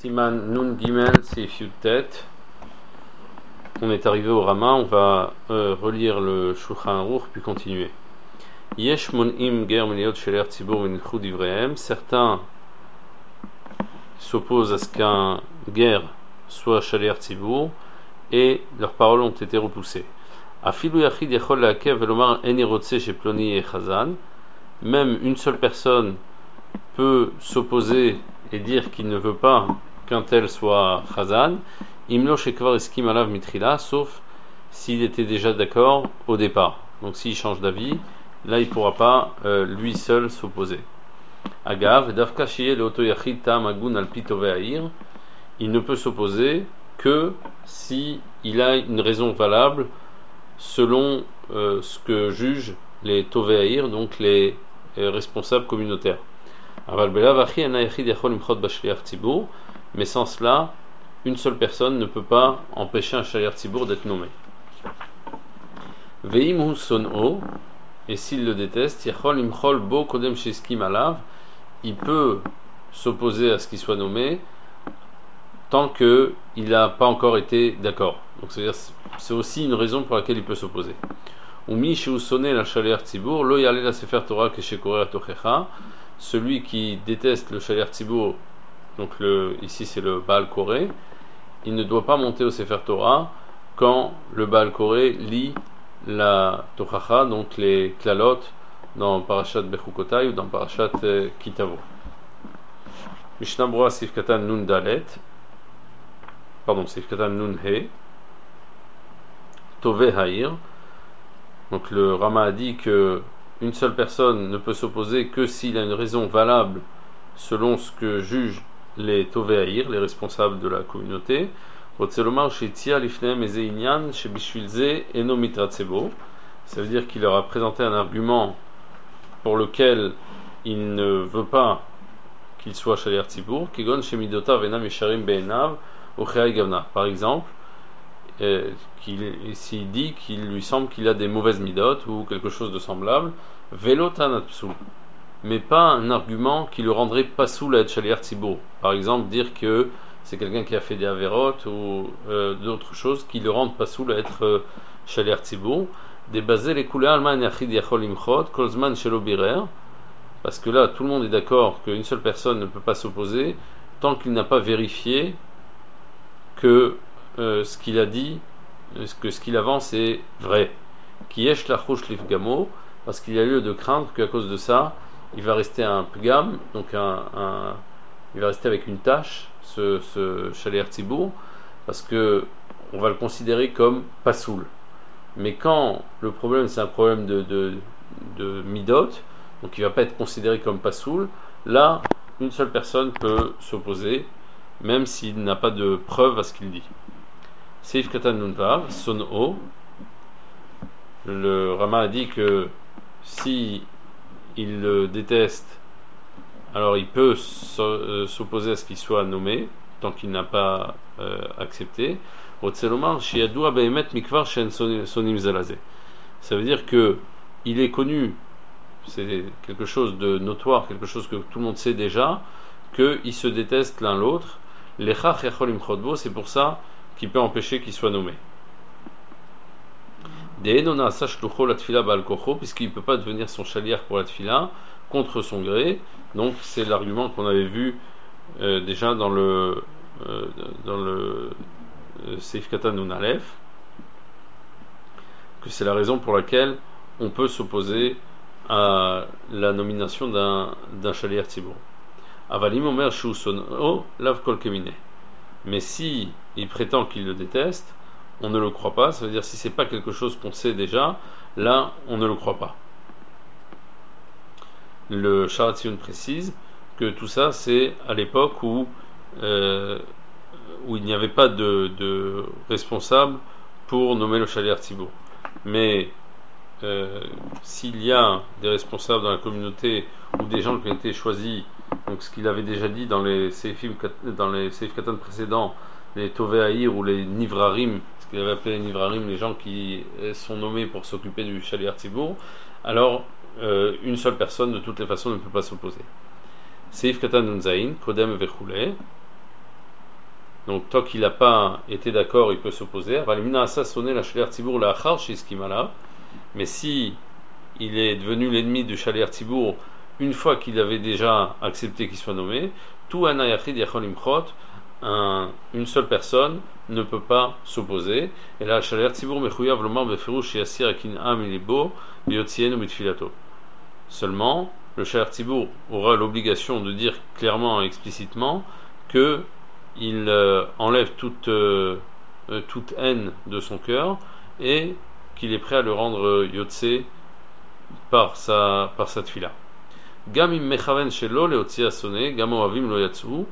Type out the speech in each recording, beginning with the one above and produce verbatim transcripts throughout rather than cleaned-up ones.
Siman Nun Gimel Seif Yutet. On est arrivé au Rama, on va euh, relire le Shulchan Aruch puis continuer. Yesh Mon'im Ger Meliot Sheler Tzibur V'Nichud Ivrehem. Certains s'opposent à ce qu'un guerre soit Sheler Tzibur et leurs paroles ont été repoussées. Afilu Yachid Yachol La'akev Velomar Eni Rotze Chez Ploni et Chazan. Même une seule personne peut s'opposer et dire qu'il ne veut pas qu'un tel soit Chazan, Imlo Shekvar Eskim Alav Mitrila, sauf s'il était déjà d'accord au départ. Donc s'il change d'avis, là il ne pourra pas euh, lui seul s'opposer. Agav, Davka Shiye Leoto Yachid Tam Agun Al Pitove Aïr, il ne peut s'opposer que si il a une raison valable selon euh, ce que jugent les Toveaïr, donc les euh, responsables communautaires. Mais sans cela, une seule personne ne peut pas empêcher un shaliach tzibur d'être nommé. Veimhu son'o, et s'il le déteste, yachol imchol bo kodem shiskim alav, il peut s'opposer à ce qu'il soit nommé tant qu'il n'a pas encore été d'accord. Donc c'est-à-dire, c'est aussi une raison pour laquelle il peut s'opposer. Umi shu sonne la shaliach tzibur lo yale la sefer Torah keshekorer atochecha. Celui qui déteste le shaliach tzibur, donc le, ici c'est le Baal Koré, il ne doit pas monter au Sefer Torah quand le Baal Koré lit la Tochacha, donc les klalot, dans Parashat Bechukotai ou dans Parashat euh, Kitavo. Mishnah Brura Seif Katan Nun Dalet, pardon, Seif Katan Nun He, Tove Haïr. Donc le Rama a dit que une seule personne ne peut s'opposer que s'il a une raison valable selon ce que jugent les Toveaïr, les responsables de la communauté. Ça veut dire qu'il leur a présenté un argument pour lequel il ne veut pas qu'il soit shaliach tzibur. Par exemple, Euh, qu'il, s'il dit qu'il lui semble qu'il a des mauvaises midotes ou quelque chose de semblable, velotan atpsul, mais pas un argument qui le rendrait pas soul à être shaliach tzibur. Par exemple, dire que c'est quelqu'un qui a fait des avérotes ou euh, d'autres choses qui le rendent pas soul à être euh, shaliach tzibur. Débaser les couleurs alman yachid yachol imchot kolzman shelo birer, parce que là tout le monde est d'accord qu'une seule personne ne peut pas s'opposer tant qu'il n'a pas vérifié que Euh, ce qu'il a dit, que ce qu'il avance est vrai. Qui yesh lachouch lifgamo, parce qu'il y a lieu de craindre qu'à cause de ça, il va rester un pgam, donc un, un, il va rester avec une tâche, ce, ce shaliach tzibur, parce que on va le considérer comme pasoul. Mais quand le problème c'est un problème de, de, de midot, donc il ne va pas être considéré comme pasoul, là, une seule personne peut s'opposer, même s'il n'a pas de preuve à ce qu'il dit. Seif Katan Nunvav, Son'o. Le Rama a dit que si il le déteste, alors il peut s'opposer à ce qu'il soit nommé, tant qu'il n'a pas euh, accepté. Ça veut dire que il est connu, c'est quelque chose de notoire, quelque chose que tout le monde sait déjà, qu'ils se détestent l'un l'autre. C'est pour ça qui peut empêcher qu'il soit nommé. Puisqu'il ne peut pas devenir son shaliach pour la tfila contre son gré. Donc c'est l'argument qu'on avait vu euh, déjà dans le euh, dans le euh, Seif Katan Nun Aleph, que c'est la raison pour laquelle on peut s'opposer à la nomination d'un, d'un shaliach tzibur. Avalim omer shu son'o lav kol kemine. Mais si il prétend qu'il le déteste, on ne le croit pas. Ça veut dire si c'est pas quelque chose qu'on sait déjà, là on ne le croit pas. Le Sharat Tziyun précise que tout ça c'est à l'époque où euh, où il n'y avait pas de, de responsable pour nommer le shaliach tzibur. Mais euh, s'il y a des responsables dans la communauté ou des gens qui ont été choisis, donc ce qu'il avait déjà dit dans les Seifim, dans les Seif Katan précédents, les Toveaïr ou les Nivrarim, ce qu'il avait appelé les Nivrarim, les gens qui sont nommés pour s'occuper du shaliach tzibur, alors euh, une seule personne de toutes les façons ne peut pas s'opposer. Seif Katan Nunzaïn, Kodem Vechule. Donc, tant qu'il n'a pas été d'accord, il peut s'opposer. Mais si il est devenu l'ennemi de Shalir Tzibour une fois qu'il avait déjà accepté qu'il soit nommé, tout Anayachid Yachol Imchot, une seule personne ne peut pas s'opposer. Et là, Shalir Tzibour Mechouyav Lomar Befirouch Yassir Akin Am Ilibo Yotzien Mitfilato. Seulement, le Shalir Tzibour aura l'obligation de dire clairement et explicitement que il euh, enlève toute, euh, toute haine de son cœur et qu'il est prêt à le rendre Yotze par sa, par sa tfila. Gam im mechaven shelo leotzi asone, gam ohavim lo yatsu,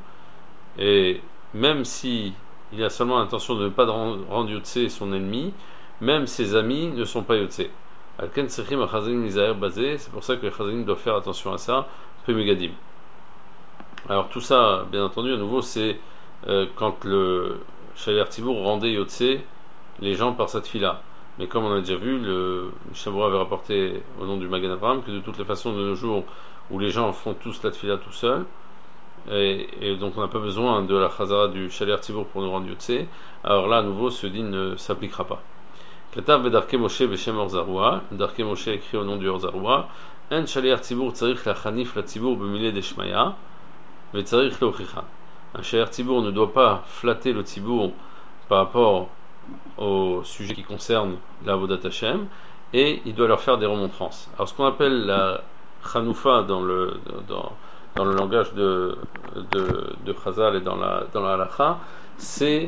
et même si il a seulement l'intention de ne pas rendre Yotze son ennemi, même ses amis ne sont pas Yotze. Alken tsrichim achazanim lizaher bazé, c'est pour ça que les chazanim doivent faire attention à ça, Pemegadim. Alors tout ça, bien entendu, à nouveau, c'est euh, quand le Shalir Tzibour rendait Yotze les gens par cette fila. Mais comme on a déjà vu, le Mishnah avait rapporté au nom du Magen Avraham que de toutes les façons, de nos jours où les gens font tous la tfila tout seuls, et, et donc on n'a pas besoin de la chazara du Shalir Tzibour pour nous rendre Yotze, alors là à nouveau ce din ne s'appliquera pas. Katav Bedarke Moshe Beshem Orzaroua, Darke Moshe écrit au nom du Orzaroua, En Shalir Tzibour Tzarich la Chanif la Tzibour Bemile Deshmaya, Ve Tzarich la Ochicha. Un Shalir Tzibour ne doit pas flatter le Tzibour par rapport au sujet qui concerne la Avodat Hashem, et il doit leur faire des remontrances. Alors ce qu'on appelle la Chanoufa dans le, dans, dans le langage de, de, de Chazal et dans la, dans la Halacha, c'est,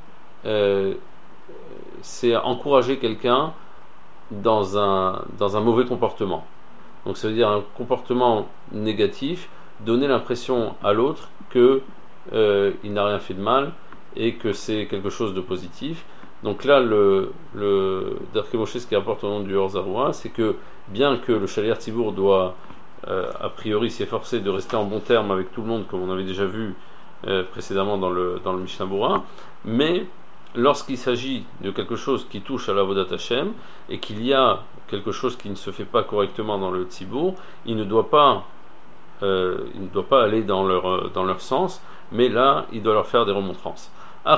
euh, c'est encourager quelqu'un dans un, dans un mauvais comportement. Donc ça veut dire un comportement négatif, donner l'impression à l'autre qu'il euh, n'a rien fait de mal et que c'est quelque chose de positif. Donc là, le, le Darke Moshe, ce qui apporte au nom du Orzaroua, c'est que bien que le Shalir Tzibour doit euh, a priori s'efforcer de rester en bon terme avec tout le monde, comme on avait déjà vu euh, précédemment dans le, dans le Mishnah Bura, mais lorsqu'il s'agit de quelque chose qui touche à la Avodat Hashem et qu'il y a quelque chose qui ne se fait pas correctement dans le Tzibour, il ne doit pas, euh, il ne doit pas aller dans leur, dans leur sens, mais là, il doit leur faire des remontrances. Mais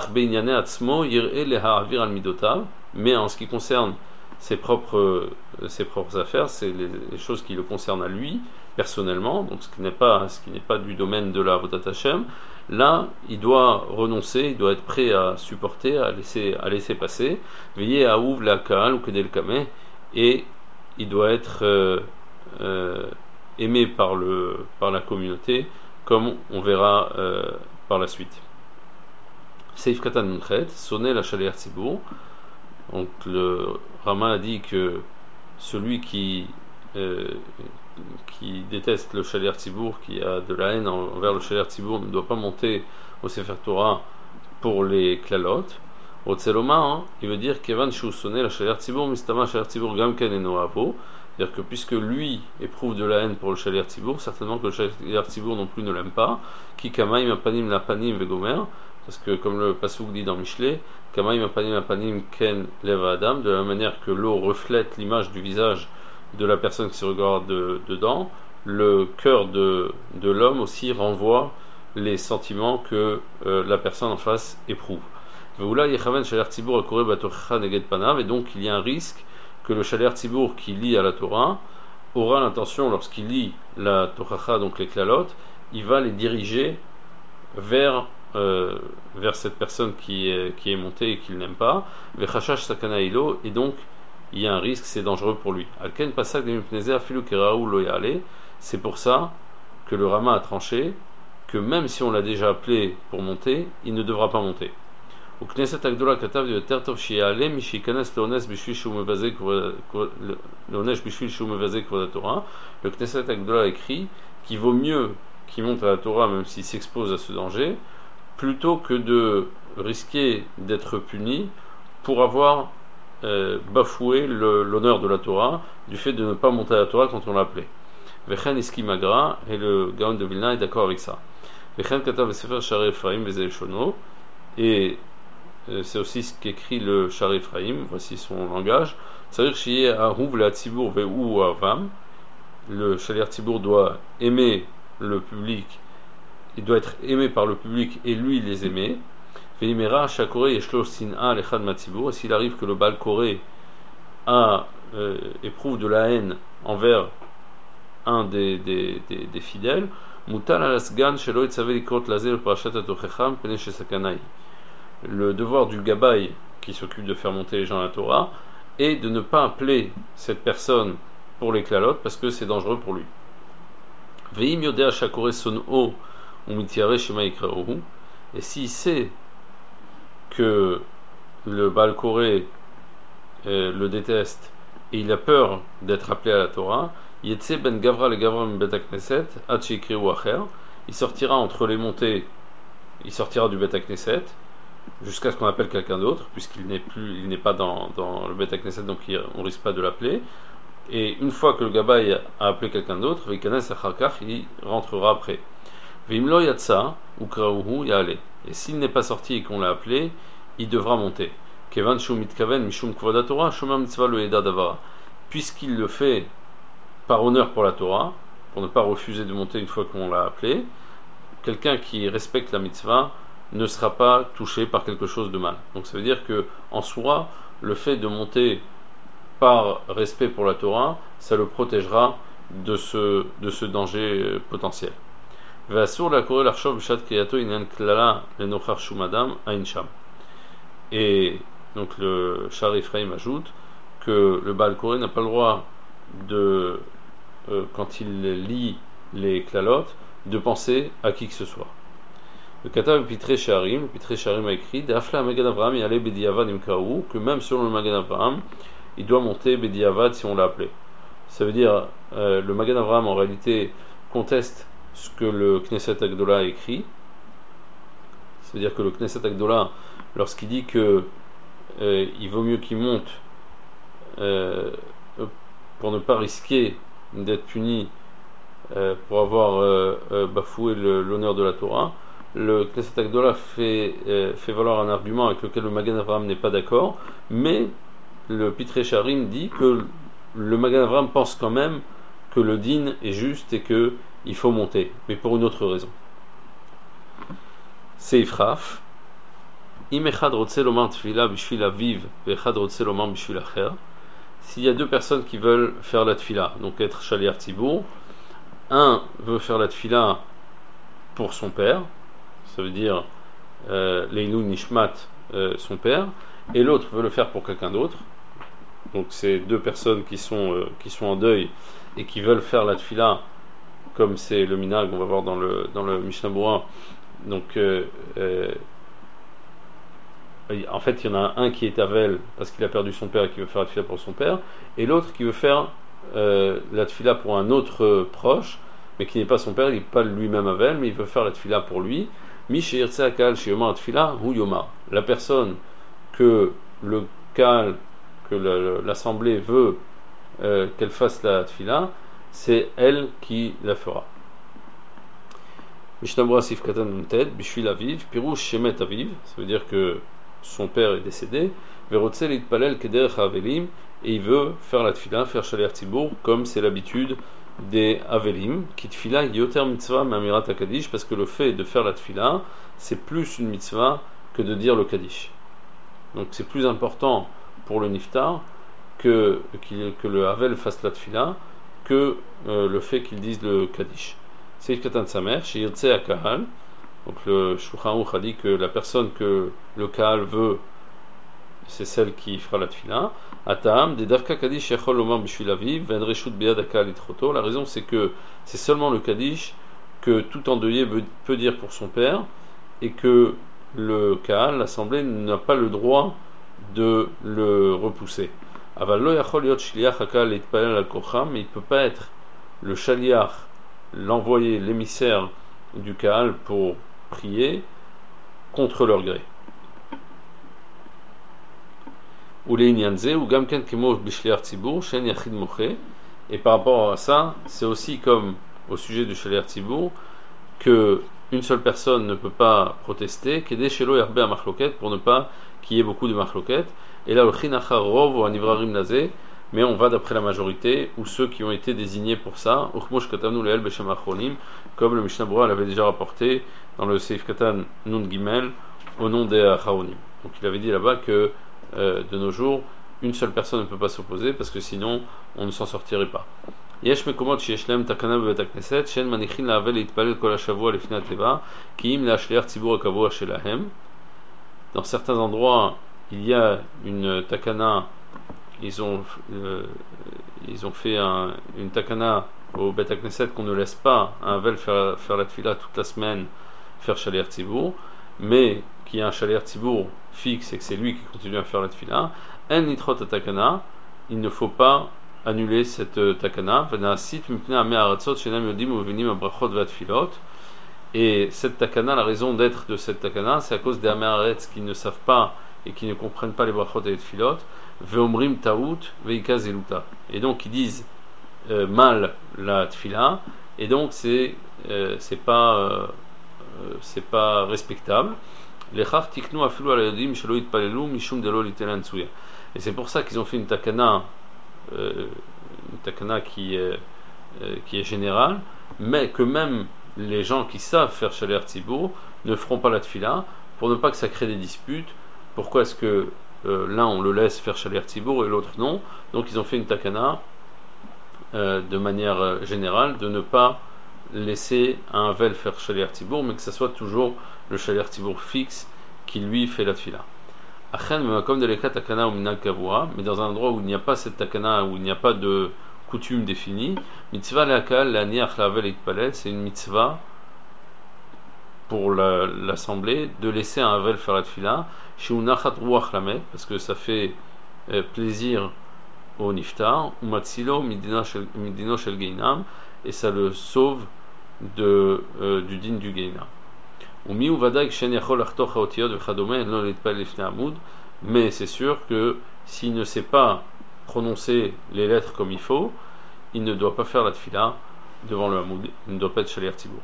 en ce qui concerne ses propres, ses propres affaires, c'est les, les choses qui le concernent à lui personnellement, donc ce qui n'est pas, ce qui n'est pas du domaine de la Avodat Hashem, là il doit renoncer, il doit être prêt à supporter, à laisser, à laisser passer, veiller à ouvrir la kaal ou kedel kameh, et il doit être euh, euh, aimé par, le, par la communauté, comme on verra euh, par la suite. Seif Katan Munchet, sonner la Shalir Tzibour. Donc le Rama a dit que celui qui, euh, qui déteste le Shalir Tzibour, qui a de la haine envers le Shalir Tzibour, ne doit pas monter au Sefer Torah pour les klalot. Au Tseloma, hein, il veut dire Kevan Shu sonner la Shalir Tzibour, Mistama Shalir Tzibour Gamken et Noavo. C'est-à-dire que puisque lui éprouve de la haine pour le Shalir Tzibour, certainement que le Shalir Tzibour non plus ne l'aime pas. Ki Kamaim Apanim Lapanim Vegomer. Parce que comme le Passouk dit dans Michelet, Kamaim Apanim Apanim Ken Leva Adam, de la manière que l'eau reflète l'image du visage de la personne qui se regarde de, dedans, le cœur de, de l'homme aussi renvoie les sentiments que euh, la personne en face éprouve. Et donc il y a un risque que le Shalir Tzibour qui lit à la Torah aura l'intention, lorsqu'il lit la Tochacha, donc les klalot, il va les diriger vers Euh, vers cette personne qui est, qui est montée et qu'il n'aime pas, et donc il y a un risque, c'est dangereux pour lui. C'est pour ça que le Rama a tranché que même si on l'a déjà appelé pour monter, il ne devra pas monter. Le Knesset Agdola a écrit qu'il vaut mieux qu'il monte à la Torah même s'il s'expose à ce danger, plutôt que de risquer d'être puni pour avoir euh, bafoué le, l'honneur de la Torah du fait de ne pas monter à la Torah quand on l'a appelé. Vechen Iski Magra, et le Gaon de Vilna est d'accord avec ça. Vechen Katav Sefer Shari Ephraim Bezel Shono, et euh, c'est aussi ce qu'écrit le Shari Ephraim, voici son langage. C'est-à-dire Shiye Ahuv la Tzibour Ve'u Avam, le Shalir Tzibour doit aimer le public, il doit être aimé par le public et lui les aimer. Veimera Shakore Yeshlo Sin'a Lechad Matzibur, et s'il arrive que le Baal Koré a, euh, éprouve de la haine envers un des, des, des, des fidèles, Mutal Alasgan Shelo Etzavé Likot Lazel Parashat Atochecham Pene Shesakanai. Le devoir du Gabaï qui s'occupe de faire monter les gens à la Torah est de ne pas appeler cette personne pour les klalotes parce que c'est dangereux pour lui. Veim Yodea Shakore Son'o Umitiare Shema Ikraohu. Et s'il sait que le Baal Koré euh, le déteste et il a peur d'être appelé à la Torah, Yetse ben Gavra le Gavra ben Bet HaKnesset Ad Sheikriu Acher, il sortira entre les montées, il sortira du Bet HaKnesset jusqu'à ce qu'on appelle quelqu'un d'autre, puisqu'il n'est plus, il n'est pas dans, dans le Bet HaKnesset, donc il, on risque pas de l'appeler. Et une fois que le Gabaï a appelé quelqu'un d'autre, Vikanes Acharkach, il rentrera après. Vimlo Yatsa Ukrauhu Yale. Et s'il n'est pas sorti et qu'on l'a appelé, il devra monter. Kevan Shumit Kaven Mishum Kvada Torah Shomer Mitzvah Lo Eda Davara. Puisqu'il le fait par honneur pour la Torah, pour ne pas refuser de monter une fois qu'on l'a appelé, quelqu'un qui respecte la mitzvah ne sera pas touché par quelque chose de mal. Donc ça veut dire que en soi, le fait de monter par respect pour la Torah, ça le protégera de ce, de ce danger potentiel. Et donc le Shar Ephraim ajoute que le Baal Koré n'a pas le droit de, euh, quand il lit les klalotes, de penser à qui que ce soit. Le Katav Pitré Sharim, Pitré Sharim a écrit D'Afla Magan Avraham y allait Bediavad Imkaou, que même selon le Magan Avraham, il doit monter Bediavad si on l'a appelé. Ça veut dire, euh, le Magan Avraham en réalité conteste ce que le Knesset Agdola a écrit. Ça veut dire que le Knesset Agdola, lorsqu'il dit que euh, il vaut mieux qu'il monte euh, pour ne pas risquer d'être puni euh, pour avoir euh, euh, bafoué le, l'honneur de la Torah, le Knesset Agdola fait, euh, fait valoir un argument avec lequel le Magan Avraham n'est pas d'accord, mais le Pitré Sharim dit que le Magan Avraham pense quand même que le din est juste et que il faut monter, mais pour une autre raison. Seif Raf. S'il y a deux personnes qui veulent faire la tfila, donc être shaliach tzibour, un veut faire la tfila pour son père, ça veut dire euh, Leilu Nishmat, euh, son père, et l'autre veut le faire pour quelqu'un d'autre. Donc c'est deux personnes qui sont, euh, qui sont en deuil et qui veulent faire la tfila comme c'est le minag, on va voir dans le, dans le Mishnah Berurah. Donc euh, euh, en fait il y en a un qui est avel parce qu'il a perdu son père et qui veut faire la tfila pour son père, et l'autre qui veut faire euh, la tfila pour un autre euh, proche mais qui n'est pas son père, il n'est pas lui-même avel, mais il veut faire la tfila pour lui. La personne que le kal, que le, l'assemblée veut euh, qu'elle fasse la tfila, c'est elle qui la fera. Mishnah Berurah Sif Katan Nunted, Bishvil Aviv, Pirouche Shemet Aviv, ça veut dire que son père est décédé, Verotzel Itpalel Kederech Avelim, et il veut faire la tfila, faire Shaliach Tzibour, comme c'est l'habitude des Avelim, qui tfila Yoter Mitzvah Mamirat HaKadish, parce que le fait de faire la tfila, c'est plus une mitzvah que de dire le Kaddish. Donc c'est plus important pour le Niftar que, que le Havel fasse la tfila que euh, le fait qu'il dise le Kaddish. Seif Katan Samer, Shirtse Akahal. Donc le Shulchan Aruch a dit que la personne que le Kahal veut, c'est celle qui fera la tfila. Atam, des Davka Kaddish Yachol Omar Bishvil Aviv, Ven Reshut Be'ad Akahal Itroto. La raison c'est que c'est seulement le Kaddish que tout endeuillé peut dire pour son père, et que le Kahal, l'assemblée, n'a pas le droit de le repousser. Aval lo yachol liot shliach hakal itpalel al kocham, mais il ne peut pas être le shaliach, l'envoyé, l'émissaire du Kahal pour prier contre leur gré. Ou les inyanze, ou gamken kimo bishliach tzibur, shen yachid moché. Et par rapport à ça, c'est aussi comme au sujet du shaliach tzibur, que une seule personne ne peut pas protester, qu'aider shelo yarbe à machloket, pour ne pas qu'il y ait beaucoup de machloket. Et là, le chinacha rov ou anivrarim nazé, mais on va d'après la majorité, ou ceux qui ont été désignés pour ça, uchmosh katavnu leel beshem achronim, comme le Mishnah Berurah l'avait déjà rapporté dans le Seif Katan Nun Gimel, au nom des Acharonim. Donc il avait dit là-bas que euh, de nos jours, une seule personne ne peut pas s'opposer parce que sinon on ne s'en sortirait pas. יש מקומות שיש להם תקנה בבית הכנסת שאין מניחים לאבל להתפלל כל השבוע לפני התיבה כי אם להשליח ציבור הקבוע שלהם. Dans certains endroits, il y a une takana, ils ont, euh, ils ont fait un, une takana au Beit HaKnesset qu'on ne laisse pas un Havel faire, faire la tefila toute la semaine, faire Shaliach Tzibour, mais qu'il y a un Shaliach Tzibour fixe et que c'est lui qui continue à faire la tefila. En nitrot takana, il ne faut pas annuler cette uh, takana. Et cette takana, la raison d'être de cette takana, c'est à cause des Améharetz qui ne savent pas et qui ne comprennent pas les brachot et les tefilot. Veomrim taout veika zeluta. Et donc ils disent euh, mal la tefila, et donc c'est euh, c'est pas euh, c'est pas respectable. Lechach tiknu afilu al yodim shelo yitpalelu mishum delo litelen tsuya. Et c'est pour ça qu'ils ont fait une takana, euh, une takana qui est, euh, qui est générale, mais que même les gens qui savent faire Shaliach Tzibour ne feront pas la tefila pour ne pas que ça crée des disputes. Pourquoi est-ce que euh, l'un on le laisse faire Shaliach Tzibour et l'autre non? Donc ils ont fait une takana euh, de manière euh, générale de ne pas laisser un Havel faire Shaliach Tzibour, mais que ça soit toujours le Shaliach Tzibour fixe qui lui fait la tefila. Comme de l'éclat takana ou minag kavua, mais dans un endroit où il n'y a pas cette takana, où il n'y a pas de coutume définie, mitzvah leakal laniach lavel et palel, c'est une mitzvah pour la, l'assemblée de laisser un havel faire la tefila, shiunachat ruach lamet, parce que ça fait euh, plaisir au niftar, ou matzilo midino shel geinam, et ça le sauve de, euh, du din du geinam. Mais c'est sûr que s'il ne sait pas prononcer les lettres comme il faut, il ne doit pas faire la tefila devant le hamoud, il ne doit pas être Shaliach Tzibour.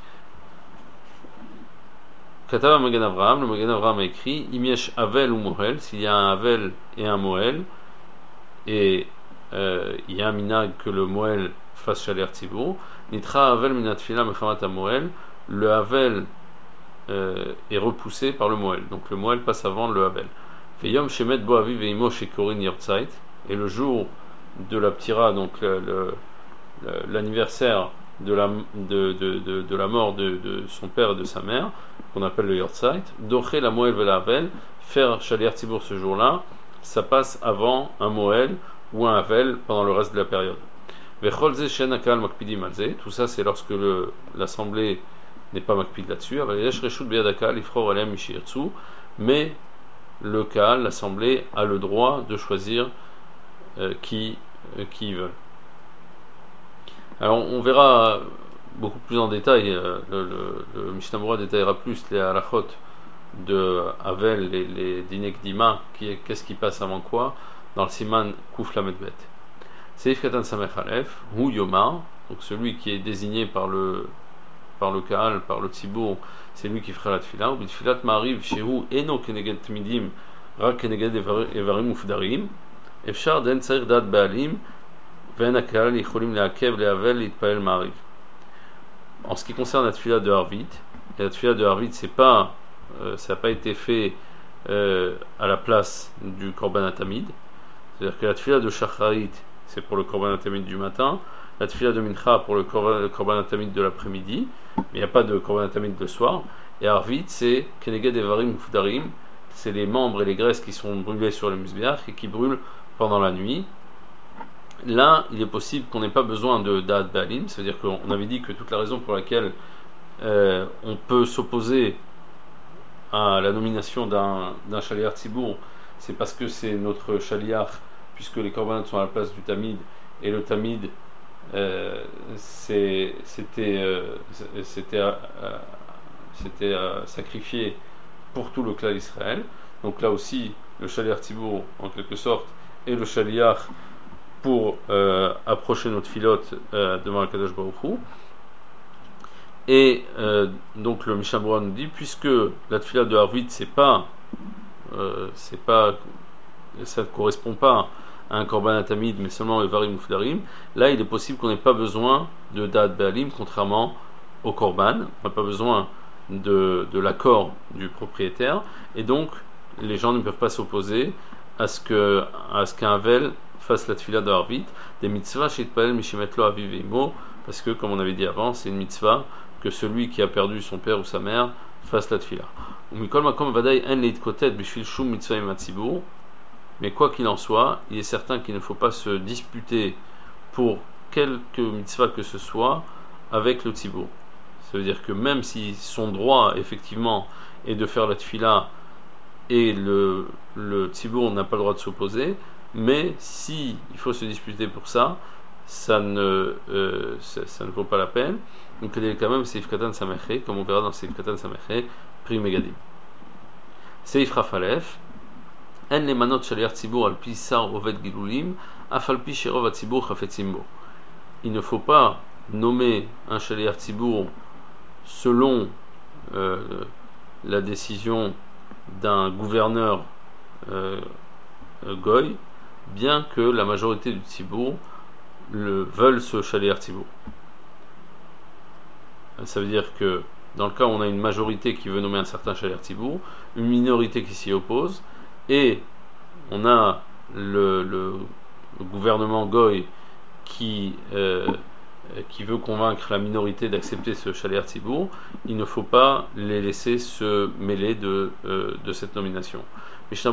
Katava Magen Avraham, le Magen Avraham a écrit Imiesh Havel ou Mohel, s'il y a un Havel et un Mohel, et euh, il y a un minag que le Mohel fasse Shaliach Tzibour, Nitra Havel minat tefila mechamat ha-Mohel, le Havel Euh, est repoussé par le Moël. Donc le Moël passe avant le Havel. Yom Shemet Bo Aviv Veimo Shekorin Yortzait. Et le jour de la ptira, donc le, le, le, l'anniversaire de la, de, de, de, de la mort de, de son père et de sa mère, qu'on appelle le Yortzait, Doché la Moël Vel Havel, faire Shaliach Tzibour ce jour-là, ça passe avant un Moël ou un Havel pendant le reste de la période. Vecholze Shen Akal Makpidim Alze. Tout ça, c'est lorsque le, l'assemblée n'est pas makpid là-dessus, mais le Kahal, l'assemblée, a le droit de choisir euh, qui, euh, qui ils veulent. Alors on verra beaucoup plus en détail, euh, le, le, le Mishnah Berurah détaillera plus les halachot de Havel, les, les dinek dima, qui, qu'est-ce qui passe avant quoi, dans le siman Kuf Lamed Bet. Seif Katan Samech Alef, Hu Yomar, donc celui qui est désigné par le par le Kahal, par le Tzibour, c'est lui qui fera la tefila. Ou bitfilat ma'ariv shehu eno keneged tmidim rak keneged evarim ufdarim efshar den tzarich dat baalim ve'en hakahal yicholim le'akev le'avel le'itpael ma'ariv. En ce qui concerne la tefila de Harvit, la tefila de Harvit, c'est pas, euh, ça n'a pas été fait euh, à la place du korban hatamid. C'est-à-dire que la tefila de Shacharit, c'est pour le korban hatamid du matin. La tefila de Mincha pour le korban hatamid de l'après-midi, mais il n'y a pas de korban hatamid le soir. Et Harvit, c'est Keneged Evarim Ufdarim, c'est les membres et les graisses qui sont brûlés sur le musbiach et qui brûlent pendant la nuit. Là, il est possible qu'on n'ait pas besoin de Da'at Baalim, c'est-à-dire qu'on avait dit que toute la raison pour laquelle euh, on peut s'opposer à la nomination d'un, d'un Shaliach Tzibour, c'est parce que c'est notre Shaliach, puisque les korbanot sont à la place du Tamid, et le Tamid Euh, c'est, c'était, euh, c'était, euh, c'était euh, sacrifié pour tout le clan d'Israël. Donc là aussi, le Shaliach Tzibour, en quelque sorte, est le Shaliach pour euh, approcher notre filote euh, devant le Kadosh Baruch Hu. Et euh, donc le Mishnah Berurah nous dit, puisque la tefila de Harvit, c'est pas, euh, c'est pas, ça ne correspond pas à un korban hatamid, mais seulement evarim ou fdarim, là il est possible qu'on n'ait pas besoin de da'at baalim, contrairement au korban. On n'a pas besoin de, de l'accord du propriétaire, et donc les gens ne peuvent pas s'opposer à ce que à ce qu'un vel fasse la tfila de Harvit, des mitzvahs shitpael mishimetlo aviv imo, parce que comme on avait dit avant, c'est une mitzvah que celui qui a perdu son père ou sa mère fasse la tfila. Umikol makom vadai en leitkotet bishvil shum mitzvah imatzibur. Mais quoi qu'il en soit, il est certain qu'il ne faut pas se disputer pour quelque mitzvah que ce soit avec le tzibour. Ça veut dire que même si son droit, effectivement, est de faire la tfila et le, le tzibour n'a pas le droit de s'opposer, mais si il faut se disputer pour ça, ça ne, euh, ça, ça ne vaut pas la peine. Donc il est quand même Seif Katan Sameché, comme on verra dans Seif Katan Sameché, Pri Megadim. Seif Rafalef. En les manot shaliach tzibur al pi sar oved gilulim, afal pi shirov tzibur chafetzim bo. Il ne faut pas nommer un shaliach tzibur selon euh, la décision d'un gouverneur euh, goy, bien que la majorité du tzibur le veulent ce shaliach tzibur. Ça veut dire que dans le cas où on a une majorité qui veut nommer un certain shaliach tzibur, une minorité qui s'y oppose, et on a le, le, le gouvernement goy qui, euh, qui veut convaincre la minorité d'accepter ce shaliach tzibur, il ne faut pas les laisser se mêler de, euh, de cette nomination. Et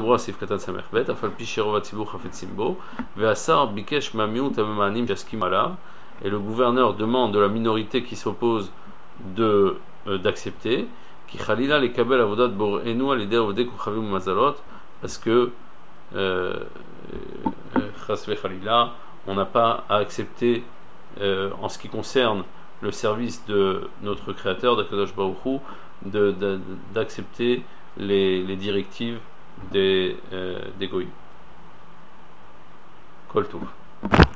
le gouverneur demande de la minorité qui s'oppose de, euh, d'accepter, parce que euh, euh, on n'a pas à accepter euh, en ce qui concerne le service de notre créateur d'Akadosh Baruch Hu, de, de, d'accepter les, les directives des, euh, des goïs. Kol Tov.